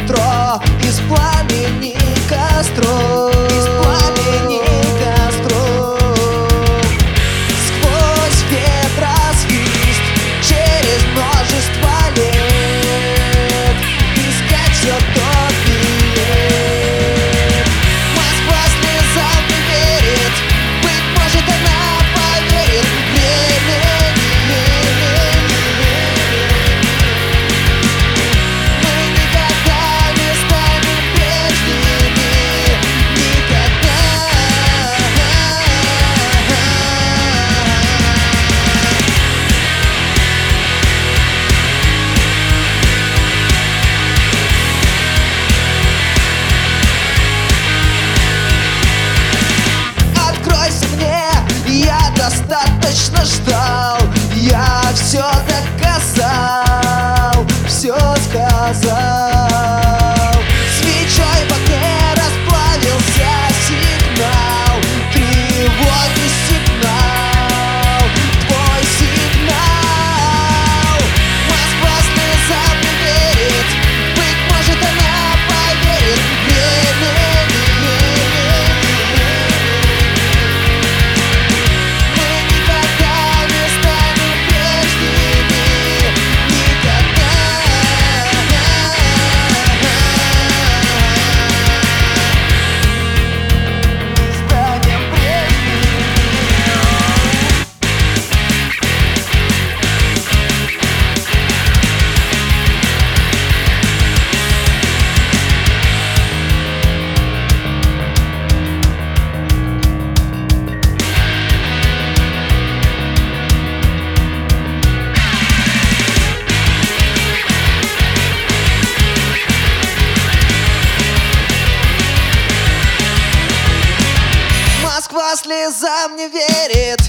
метро из пламени костров, из пламени костров. Сквозь ветросвист, через множество лет искать все тот билет. Москва слезам не верит, быть может она поверит времени. Мы никогда не станем прежними, никогда. Откройся мне, я достаточно ждал, я все доказал, все сказал. Свечой в окне расплавился сигнал, тревожный сигнал, твой сигнал. Москва слезам не верит, быть может она поверит времени. Мы никогда не станем прежними, никогда. Не станем прежними. Москва слезам не верит,